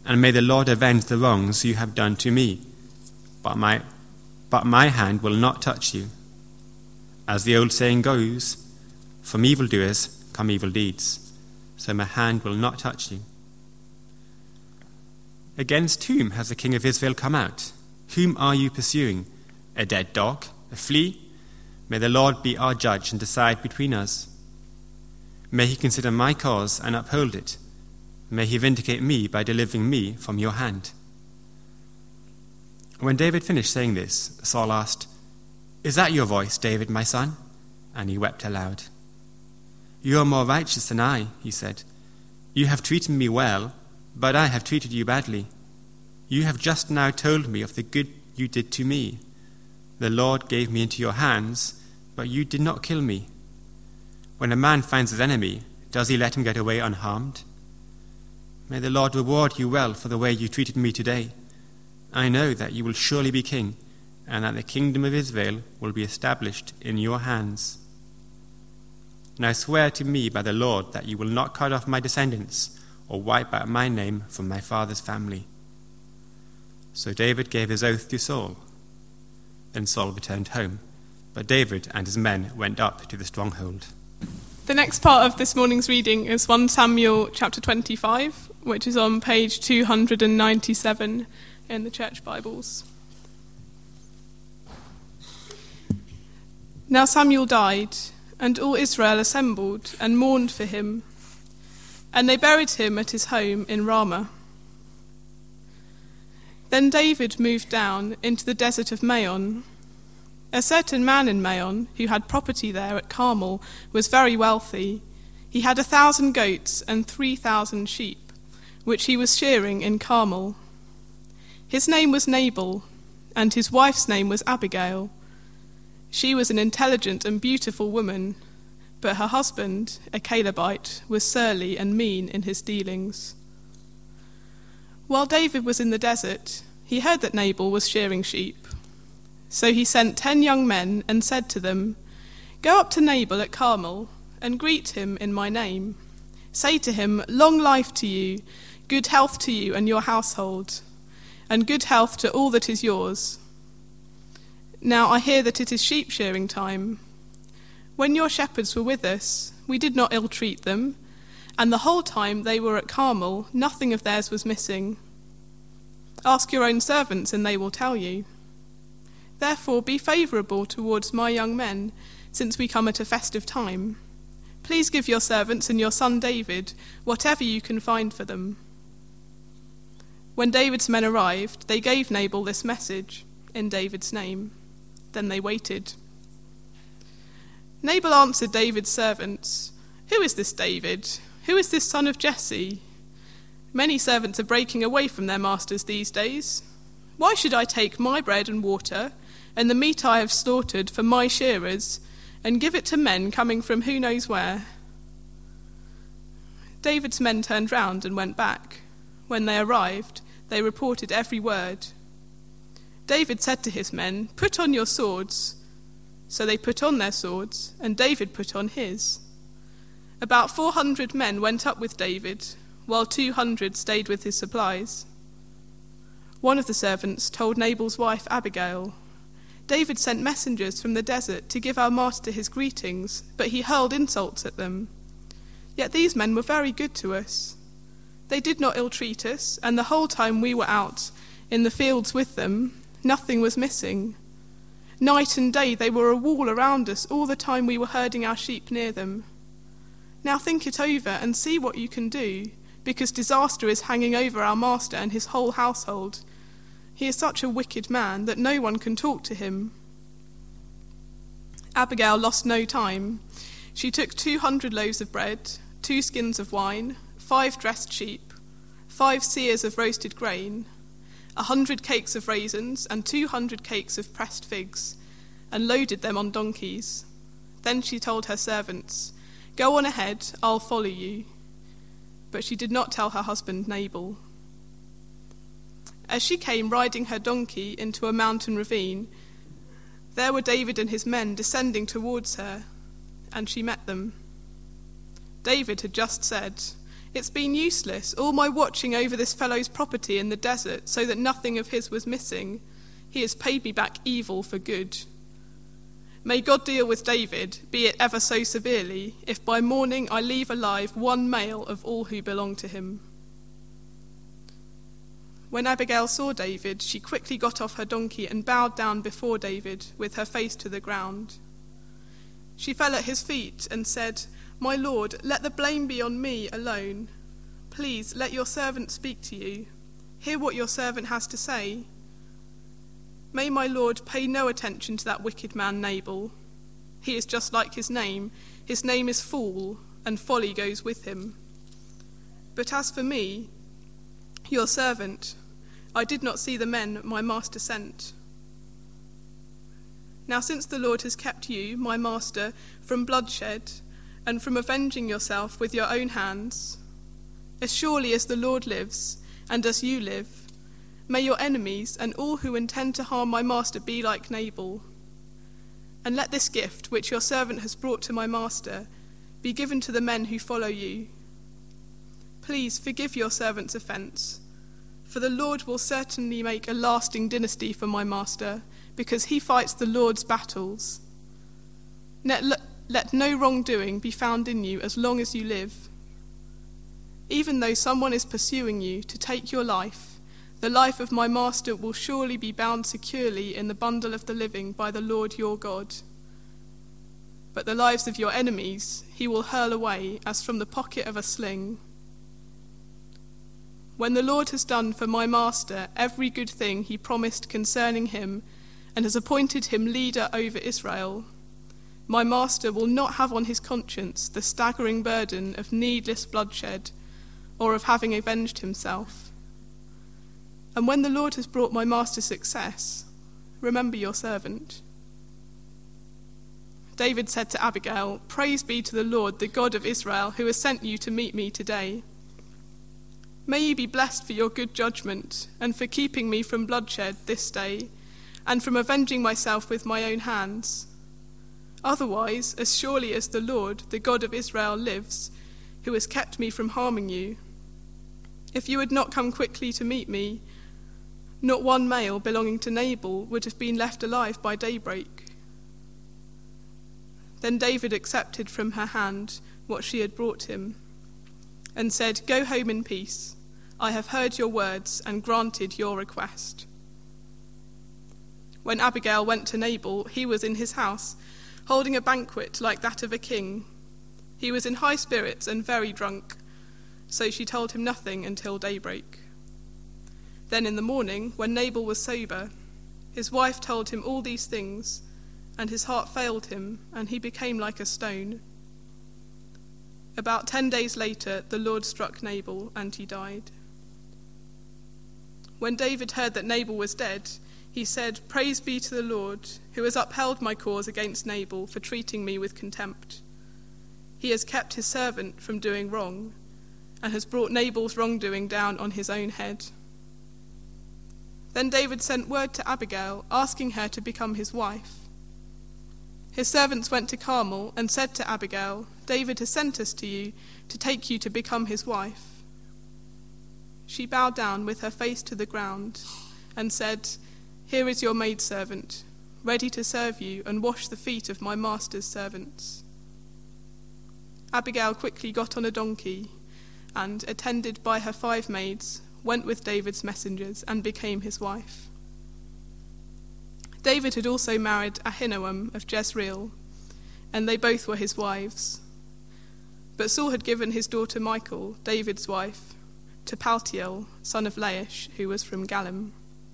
and may the Lord avenge the wrongs you have done to me. But my hand will not touch you. As the old saying goes, from evildoers come evil deeds, so my hand will not touch you. Against whom has the king of Israel come out? Whom are you pursuing? A dead dog? A flea? May the Lord be our judge and decide between us. May he consider my cause and uphold it. May he vindicate me by delivering me from your hand. When David finished saying this, Saul asked, "Is that your voice, David, my son?" And he wept aloud. "You are more righteous than I," he said. "You have treated me well, but I have treated you badly. You have just now told me of the good you did to me. The Lord gave me into your hands, but you did not kill me. When a man finds his enemy, does he let him get away unharmed? May the Lord reward you well for the way you treated me today. I know that you will surely be king, and that the kingdom of Israel will be established in your hands. Now swear to me by the Lord that you will not cut off my descendants or wipe out my name from my father's family." So David gave his oath to Saul. Then Saul returned home, but David and his men went up to the stronghold. The next part of this morning's reading is 1 Samuel chapter 25, which is on page 297 in the church Bibles. Now Samuel died, and all Israel assembled and mourned for him, and they buried him at his home in Ramah. Then David moved down into the desert of Maon. A certain man in Maon, who had property there at Carmel, was very wealthy. He had 1,000 goats and 3,000 sheep, which he was shearing in Carmel. His name was Nabal, and his wife's name was Abigail. She was an intelligent and beautiful woman, but her husband, a Calebite, was surly and mean in his dealings. While David was in the desert, he heard that Nabal was shearing sheep. So he sent 10 young men and said to them, "Go up to Nabal at Carmel and greet him in my name. Say to him, 'Long life to you, good health to you and your household, and good health to all that is yours. Now I hear that it is sheep shearing time. When your shepherds were with us, we did not ill-treat them, and the whole time they were at Carmel, nothing of theirs was missing. Ask your own servants, and they will tell you. Therefore be favourable towards my young men, since we come at a festive time. Please give your servants and your son David whatever you can find for them.' When David's men arrived, they gave Nabal this message in David's name. Then they waited. Nabal answered David's servants, 'Who is this David? Who is this son of Jesse? Many servants are breaking away from their masters these days. Why should I take my bread and water and the meat I have slaughtered for my shearers and give it to men coming from who knows where?' David's men turned round and went back. When they arrived, they reported every word. David said to his men, 'Put on your swords.' So they put on their swords, and David put on his. About 400 men went up with David, while 200 stayed with his supplies. One of the servants told Nabal's wife Abigail, 'David sent messengers from the desert to give our master his greetings, but he hurled insults at them. Yet these men were very good to us. They did not ill-treat us, and the whole time we were out in the fields with them, nothing was missing. Night and day they were a wall around us all the time we were herding our sheep near them. Now think it over and see what you can do, because disaster is hanging over our master and his whole household. He is such a wicked man that no one can talk to him.' Abigail lost no time. She took 200 loaves of bread, 2 skins of wine, 5 dressed sheep, 5 seahs of roasted grain, 100 cakes of raisins, and 200 cakes of pressed figs, and loaded them on donkeys. Then she told her servants, 'Go on ahead, I'll follow you.' But she did not tell her husband Nabal. As she came riding her donkey into a mountain ravine, there were David and his men descending towards her, and she met them. David had just said, It's been useless, all my watching over this fellow's property in the desert, so that nothing of his was missing. He has paid me back evil for good. May God deal with David, be it ever so severely, if by morning I leave alive one male of all who belong to him." When Abigail saw David, she quickly got off her donkey and bowed down before David, with her face to the ground. She fell at his feet and said, "My lord, let the blame be on me alone. Please let your servant speak to you. Hear what your servant has to say. May my lord pay no attention to that wicked man Nabal. He is just like his name. His name is Fool, and folly goes with him. But as for me, your servant, I did not see the men my master sent. Now since the Lord has kept you, my master, from bloodshed, and from avenging yourself with your own hands, as surely as the Lord lives, and as you live, may your enemies and all who intend to harm my master be like Nabal. And let this gift, which your servant has brought to my master, be given to the men who follow you. Please forgive your servant's offense, for the Lord will certainly make a lasting dynasty for my master, because he fights the Lord's battles. Let no wrongdoing be found in you as long as you live. Even though someone is pursuing you to take your life, the life of my master will surely be bound securely in the bundle of the living by the Lord your God. But the lives of your enemies he will hurl away as from the pocket of a sling. When the Lord has done for my master every good thing he promised concerning him, and has appointed him leader over Israel, my master will not have on his conscience the staggering burden of needless bloodshed, or of having avenged himself. And when the Lord has brought my master success, remember your servant." David said to Abigail, "Praise be to the Lord, the God of Israel, who has sent you to meet me today. May you be blessed for your good judgment, and for keeping me from bloodshed this day, and from avenging myself with my own hands. Otherwise, as surely as the Lord, the God of Israel, lives, who has kept me from harming you, if you had not come quickly to meet me, not one male belonging to Nabal would have been left alive by daybreak." Then David accepted from her hand what she had brought him, and said, "Go home in peace. I have heard your words and granted your request." When Abigail went to Nabal, he was in his house, holding a banquet like that of a king. He was in high spirits and very drunk, so she told him nothing until daybreak. Then in the morning, when Nabal was sober, his wife told him all these things, and his heart failed him, and he became like a stone. About 10 days later, the Lord struck Nabal, and he died. When David heard that Nabal was dead, he said, "Praise be to the Lord, who has upheld my cause against Nabal for treating me with contempt. He has kept his servant from doing wrong, and has brought Nabal's wrongdoing down on his own head." Then David sent word to Abigail, asking her to become his wife. His servants went to Carmel and said to Abigail, "David has sent us to you to take you to become his wife." She bowed down with her face to the ground and said, "Here is your maidservant, ready to serve you and wash the feet of my master's servants." Abigail quickly got on a donkey and, attended by her 5 maids, went with David's messengers and became his wife. David had also married Ahinoam of Jezreel, and they both were his wives. But Saul had given his daughter Michal, David's wife, to Paltiel, son of Laish, who was from Galim.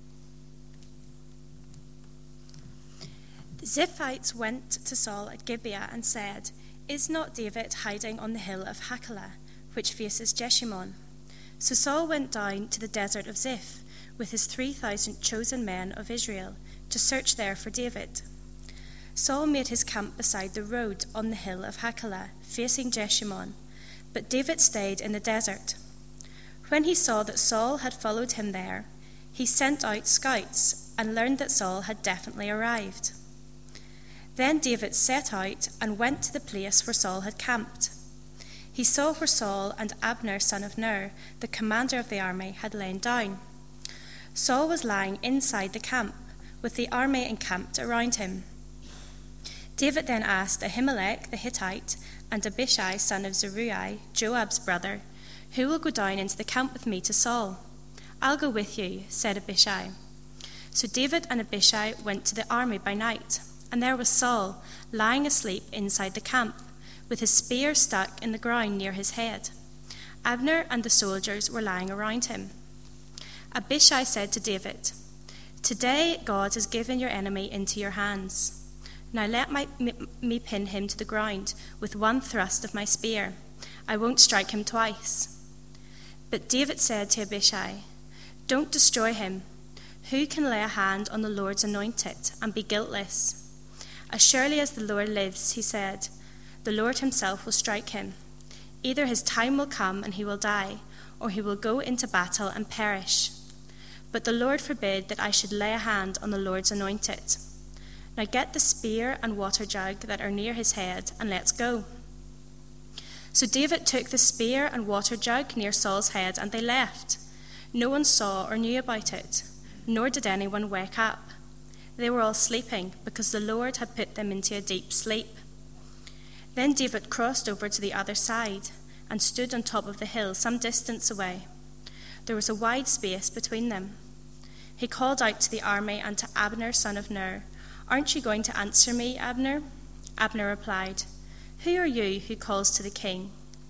The Ziphites went to Saul at Gibeah and said, "Is not David hiding on the hill of Hachilah, which faces Jeshimon?" So Saul went down to the desert of Ziph with his 3,000 chosen men of Israel to search there for David. Saul made his camp beside the road on the hill of Hachilah, facing Jeshimon, but David stayed in the desert. When he saw that Saul had followed him there, he sent out scouts and learned that Saul had definitely arrived. Then David set out and went to the place where Saul had camped. he saw where Saul and Abner, son of Ner, the commander of the army, had lain down. Saul was lying inside the camp, with the army encamped around him. David then asked Ahimelech the Hittite and Abishai, son of Zeruiah, Joab's brother, "Who will go down into the camp with me to Saul?" "I'll go with you," said Abishai. So David and Abishai went to the army by night, and there was Saul, lying asleep inside the camp, with his spear stuck in the ground near his head. Abner and the soldiers were lying around him. Abishai said to David, "Today God has given your enemy into your hands. Now let me pin him to the ground with one thrust of my spear. I won't strike him twice." But David said to Abishai, "Don't destroy him. Who can lay a hand on the Lord's anointed and be guiltless? As surely as the Lord lives," he said, "the Lord himself will strike him. Either his time will come and he will die, or he will go into battle and perish. But the Lord forbid that I should lay a hand on the Lord's anointed. Now get the spear and water jug that are near his head, and let's go." So David took the spear and water jug near Saul's head, and they left. No one saw or knew about it, nor did anyone wake up. They were all sleeping, because the Lord had put them into a deep sleep. Then David crossed over to the other side and stood on top of the hill some distance away. There was a wide space between them. He called out to the army and to Abner, son of Ner, "Aren't you going to answer me, Abner?" Abner replied, "Who are you who calls to the king?"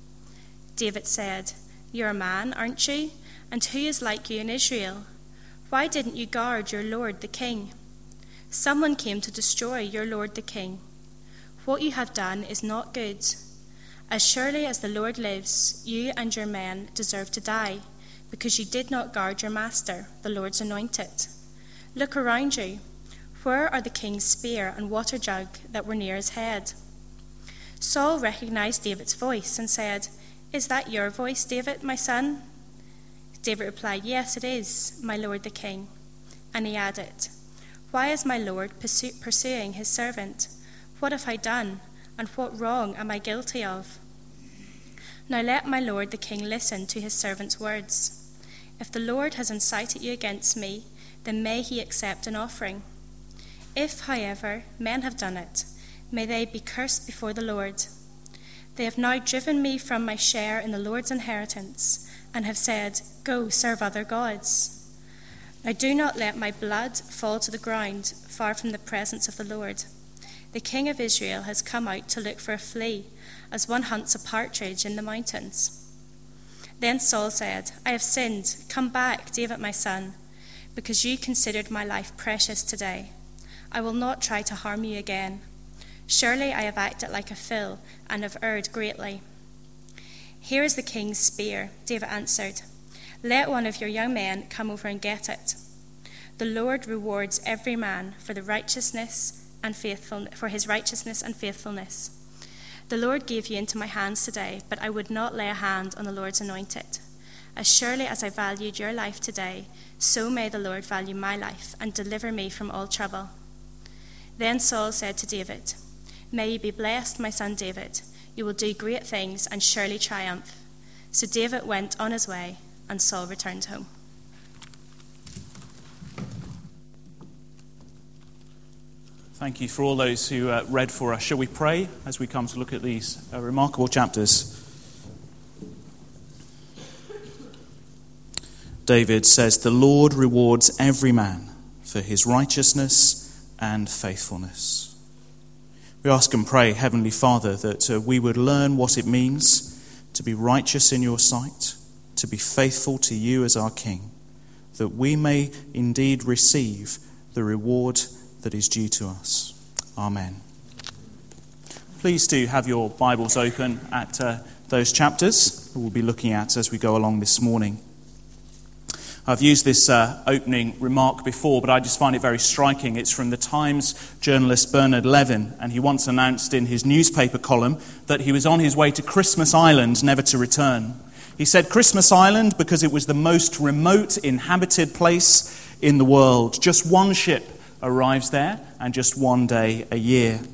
David said, "You're a man, aren't you? And who is like you in Israel? Why didn't you guard your lord the king? Someone came to destroy your lord the king. What you have done is not good. As surely as the Lord lives, you and your men deserve to die, because you did not guard your master, the Lord's anointed. Look around you. Where are the king's spear and water jug that were near his head?" Saul recognized David's voice and said, "Is that your voice, David, my son?" David replied, "Yes, it is, my lord the king." And he added, "Why is my lord pursuing his servant? What have I done, and what wrong am I guilty of? Now let my lord the king listen to his servant's words. If the Lord has incited you against me, then may he accept an offering. If, however, men have done it, may they be cursed before the Lord. They have now driven me from my share in the Lord's inheritance, and have said, 'Go serve other gods.' Now do not let my blood fall to the ground far from the presence of the Lord. The king of Israel has come out to look for a flea, as one hunts a partridge in the mountains." Then Saul said, "I have sinned. Come back, David my son, because you considered my life precious today. I will not try to harm you again. Surely I have acted like a fool and have erred greatly." "Here is the king's spear," David answered. "Let one of your young men come over and get it. The Lord rewards every man for his righteousness and faithfulness. The Lord gave you into my hands today, but I would not lay a hand on the Lord's anointed. As surely as I valued your life today, so may the Lord value my life and deliver me from all trouble." Then Saul said to David, "May you be blessed, my son David. You will do great things and surely triumph." So David went on his way, and Saul returned home. Thank you for all those who read for us. Shall we pray as we come to look at these remarkable chapters? David says, "The Lord rewards every man for his righteousness and faithfulness." We ask and pray, Heavenly Father, that we would learn what it means to be righteous in your sight, to be faithful to you as our King, that we may indeed receive the reward that is due to us. Amen. Please do have your Bibles open at those chapters that we'll be looking at as we go along this morning. I've used this opening remark before, but I just find it very striking. It's from the Times journalist Bernard Levin, and he once announced in his newspaper column that he was on his way to Christmas Island, never to return. He said Christmas Island because it was the most remote inhabited place in the world. Just one ship arrives there, and just one day a year.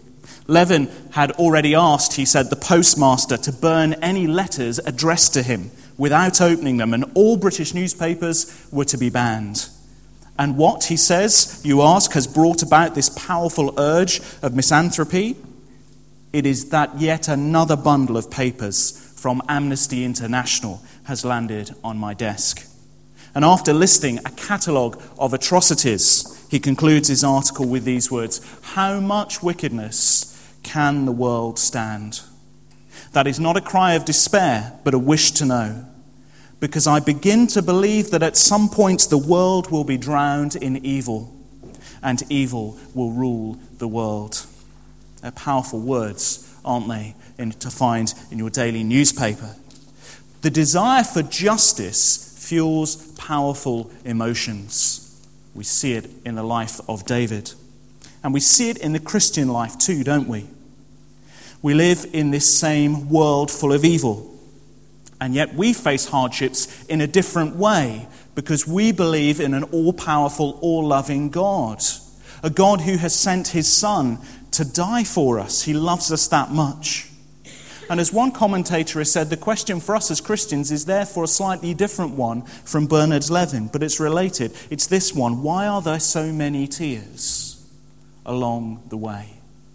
Levin had already asked, he said, the postmaster to burn any letters addressed to him without opening them, and all British newspapers were to be banned. And what, he says, you ask, has brought about this powerful urge of misanthropy? It is that yet another bundle of papers from Amnesty International has landed on my desk. And after listing a catalogue of atrocities, he concludes his article with these words: how much wickedness can the world stand? That is not a cry of despair, but a wish to know. Because I begin to believe that at some point the world will be drowned in evil, and evil will rule the world. They're powerful words, aren't they, to find in your daily newspaper. The desire for justice fuels powerful emotions. We see it in the life of David. And we see it in the Christian life too, don't we? We live in this same world full of evil. And yet we face hardships in a different way because we believe in an all-powerful, all-loving God. A God who has sent his Son to die for us. He loves us that much. And as one commentator has said, the question for us as Christians is therefore a slightly different one from Bernard Levin, but it's related. It's this one: why are there so many tears along the way?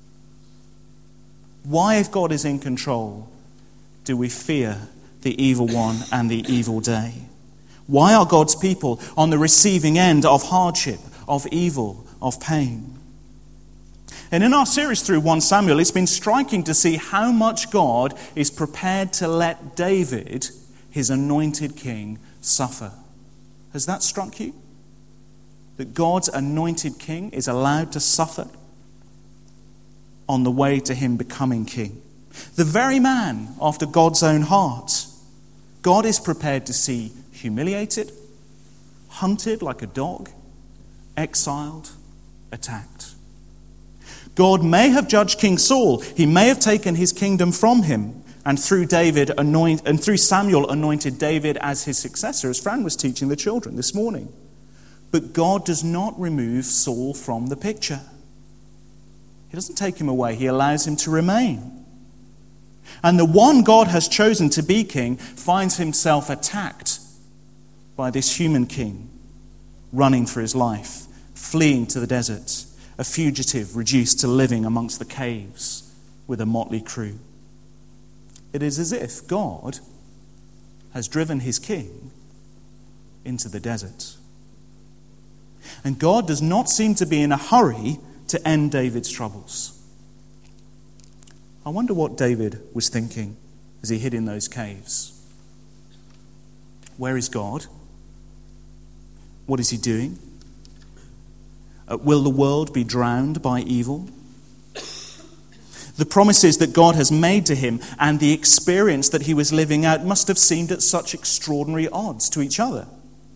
Why, if God is in control, do we fear the evil one and the evil day? Why are God's people on the receiving end of hardship, of evil, of pain? And in our series through 1 Samuel, it's been striking to see how much God is prepared to let David, his anointed king, suffer. Has that struck you? That God's anointed king is allowed to suffer on the way to him becoming king. The very man after God's own heart, God is prepared to see humiliated, hunted like a dog, exiled, attacked. God may have judged King Saul. He may have taken his kingdom from him, and through Samuel anointed David as his successor, as Fran was teaching the children this morning. But God does not remove Saul from the picture. He doesn't take him away. He allows him to remain. And the one God has chosen to be king finds himself attacked by this human king, running for his life, fleeing to the desert, a fugitive reduced to living amongst the caves with a motley crew. It is as if God has driven his king into the desert. And God does not seem to be in a hurry to end David's troubles. I wonder what David was thinking as he hid in those caves. Where is God? What is he doing? Will the world be drowned by evil? The promises that God has made to him and the experience that he was living out must have seemed at such extraordinary odds to each other.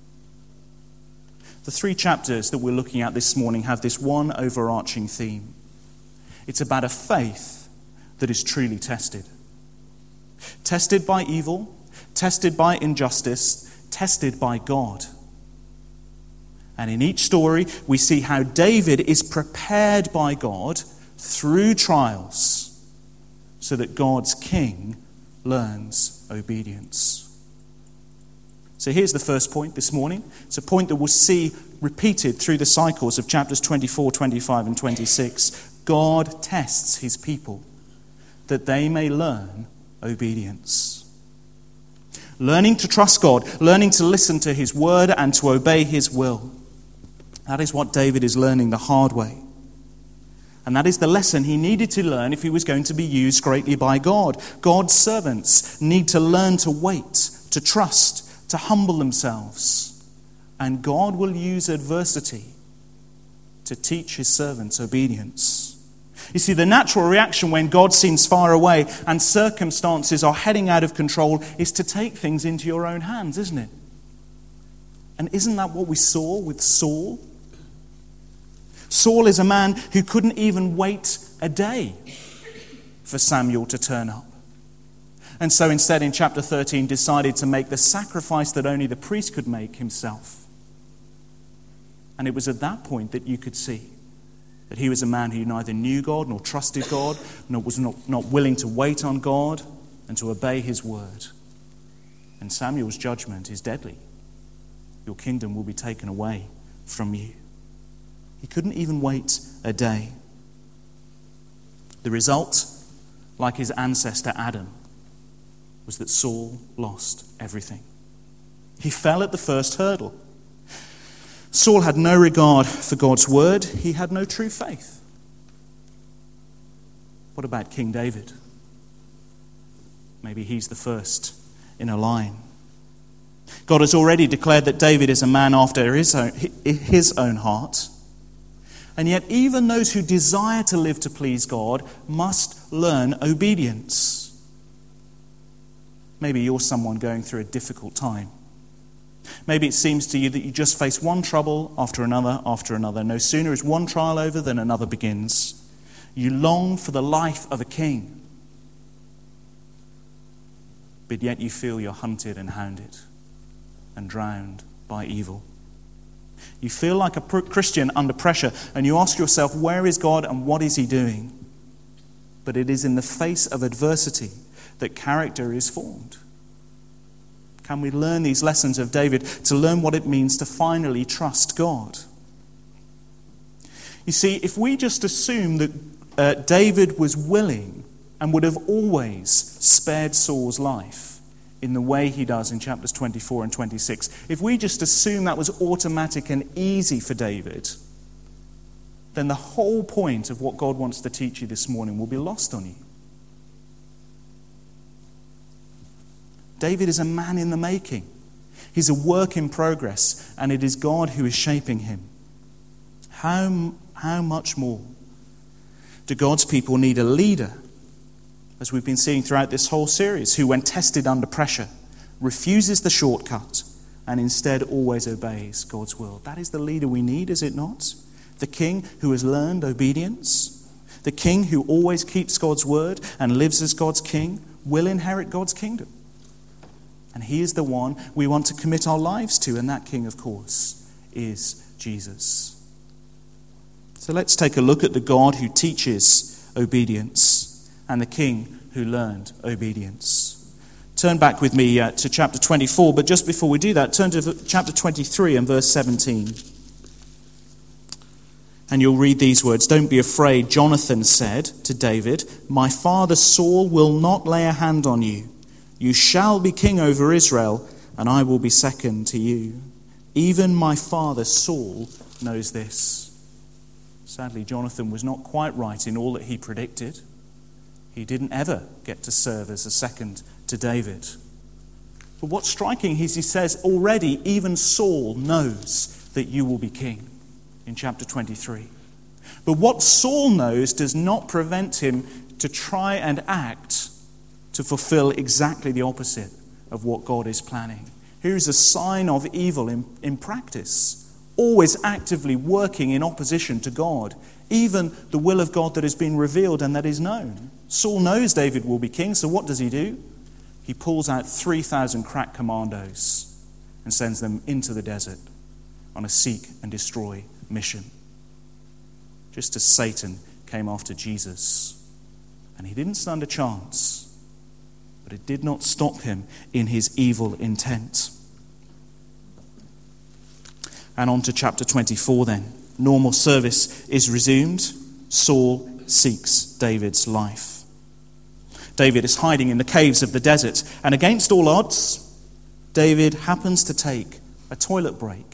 The 3 chapters that we're looking at this morning have this one overarching theme. It's about a faith that is truly tested. Tested by evil, tested by injustice, tested by God. And in each story, we see how David is prepared by God through trials so that God's king learns obedience. So here's the first point this morning. It's a point that we'll see repeated through the cycles of chapters 24, 25, and 26. God tests his people that they may learn obedience. Learning to trust God, learning to listen to his word and to obey his will. That is what David is learning the hard way. And that is the lesson he needed to learn if he was going to be used greatly by God. God's servants need to learn to wait, to trust, to humble themselves. And God will use adversity to teach his servants obedience. You see, the natural reaction when God seems far away and circumstances are heading out of control is to take things into your own hands, isn't it? And isn't that what we saw with Saul? Saul is a man who couldn't even wait a day for Samuel to turn up. And so instead, in chapter 13, decided to make the sacrifice that only the priest could make himself. And it was at that point that you could see that he was a man who neither knew God nor trusted God, nor was not willing to wait on God and to obey his word. And Samuel's judgment is deadly. Your kingdom will be taken away from you. He couldn't even wait a day. The result, like his ancestor Adam, was that Saul lost everything. He fell at the first hurdle. Saul had no regard for God's word. He had no true faith. What about King David? Maybe he's the first in a line. God has already declared that David is a man after his own heart. And yet even those who desire to live to please God must learn obedience. Maybe you're someone going through a difficult time. Maybe it seems to you that you just face one trouble after another after another. No sooner is one trial over than another begins. You long for the life of a king. But yet you feel you're hunted and hounded and drowned by evil. You feel like a Christian under pressure, and you ask yourself, where is God and what is he doing? But it is in the face of adversity that character is formed. Can we learn these lessons of David to learn what it means to finally trust God? You see, if we just assume that David was willing and would have always spared Saul's life in the way he does in chapters 24 and 26, if we just assume that was automatic and easy for David, then the whole point of what God wants to teach you this morning will be lost on you. David is a man in the making. He's a work in progress, and it is God who is shaping him. How much more do God's people need a leader, as we've been seeing throughout this whole series, who, when tested under pressure, refuses the shortcut and instead always obeys God's will? That is the leader we need, is it not? The king who has learned obedience, the king who always keeps God's word and lives as God's king, will inherit God's kingdom. And he is the one we want to commit our lives to, and that king, of course, is Jesus. So let's take a look at the God who teaches obedience and the king who learned obedience. Turn back with me to chapter 24, but just before we do that, turn to chapter 23 and verse 17. And you'll read these words. Don't be afraid, Jonathan said to David, my father Saul will not lay a hand on you. You shall be king over Israel, and I will be second to you. Even my father Saul knows this. Sadly, Jonathan was not quite right in all that he predicted. He didn't ever get to serve as a second to David. But what's striking is he says, already even Saul knows that you will be king, in chapter 23. But what Saul knows does not prevent him to try and act to fulfill exactly the opposite of what God is planning. Here is a sign of evil in practice, always actively working in opposition to God, even the will of God that has been revealed and that is known. Saul knows David will be king, so what does he do? He pulls out 3,000 crack commandos and sends them into the desert on a seek and destroy mission. Just as Satan came after Jesus. And he didn't stand a chance. But it did not stop him in his evil intent. And on to chapter 24 then. Normal service is resumed. Saul seeks David's life. David is hiding in the caves of the desert, and against all odds, David happens to take a toilet break